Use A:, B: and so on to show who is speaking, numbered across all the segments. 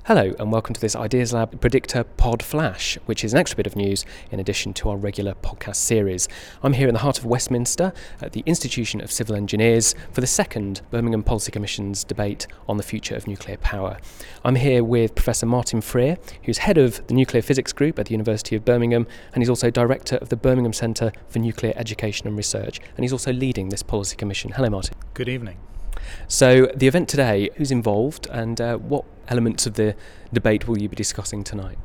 A: Hello and welcome to this Ideas Lab Predictor Pod Flash, which is an extra bit of news in addition to our regular podcast series. I'm here in the heart of Westminster at the Institution of Civil Engineers for the second Birmingham Policy Commission's debate on the future of nuclear power. I'm here with Professor Martin Freer, who's head of the Nuclear Physics Group at the University of Birmingham, and he's also director of the Birmingham Centre for Nuclear Education and Research, and he's also leading this Policy Commission. Hello, Martin.
B: Good evening.
A: So the event today, who's involved and what elements of the debate will you be discussing tonight?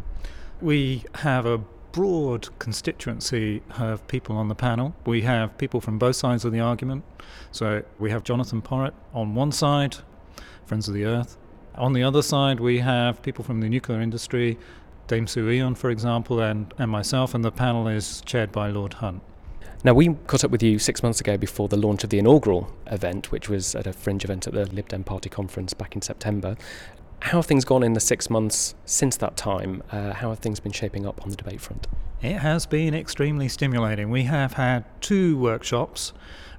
B: We have a broad constituency of people on the panel. We have people from both sides of the argument. So we have Jonathan Porritt on one side, Friends of the Earth. On the other side, we have people from the nuclear industry, Dame Sue Eon, for example, and myself, and the panel is chaired by Lord Hunt.
A: Now, we caught up with you 6 months ago before the launch of the inaugural event, which was at a fringe event at the Lib Dem Party conference back in September. How have things gone in the 6 months since that time? How have things been shaping up on the debate front?
B: It has been extremely stimulating. We have had two workshops,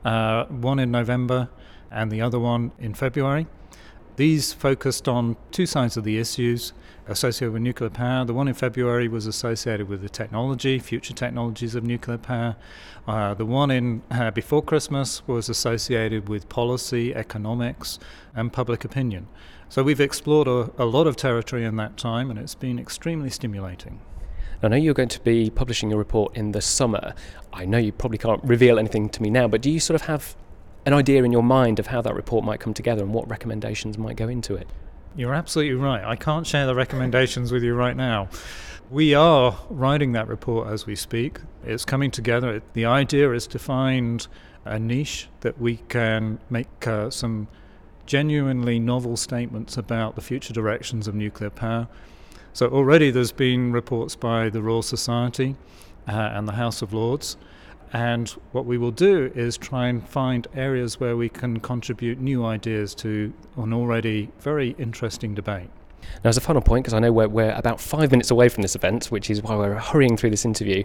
B: one in November and the other one in February. These focused on two sides of the issues associated with nuclear power. The one in February was associated with the technology, future technologies of nuclear power. The one in before Christmas was associated with policy, economics, and public opinion. So we've explored a lot of territory in that time, and it's been extremely stimulating.
A: I know you're going to be publishing a report in the summer. I know you probably can't reveal anything to me now, but do you sort of have an idea in your mind of how that report might come together and what recommendations might go into it?
B: You're absolutely right. I can't share the recommendations with you right now. We are writing that report as we speak. It's coming together. The idea is to find a niche that we can make some genuinely novel statements about the future directions of nuclear power. So already there's been reports by the Royal Society and the House of Lords. And what we will do is try and find areas where we can contribute new ideas to an already very interesting debate.
A: Now, as a final point, because I know we're about 5 minutes away from this event, which is why we're hurrying through this interview,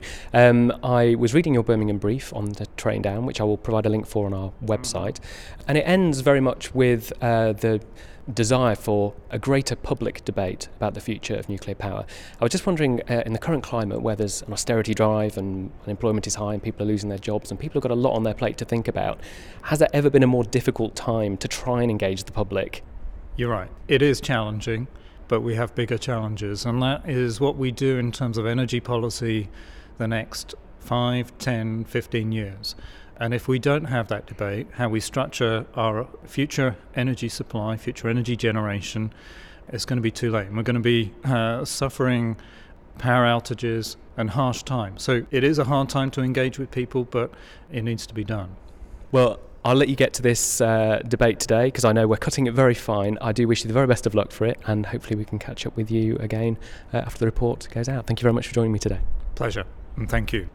A: I was reading your Birmingham brief on the train down, which I will provide a link for on our website, and it ends very much with the desire for a greater public debate about the future of nuclear power. I was just wondering, in the current climate where there's an austerity drive and unemployment is high and people are losing their jobs and people have got a lot on their plate to think about, has there ever been a more difficult time to try and engage the public?
B: You're right. It is challenging, but we have bigger challenges, and that is what we do in terms of energy policy the next 5, 10, 15 years. And if we don't have that debate, how we structure our future energy supply, future energy generation, it's going to be too late. And we're going to be suffering power outages and harsh times. So it is a hard time to engage with people, but it needs to be done.
A: Well, I'll let you get to this debate today because I know we're cutting it very fine. I do wish you the very best of luck for it, and hopefully we can catch up with you again after the report goes out. Thank you very much for joining me today.
B: Pleasure, and thank you.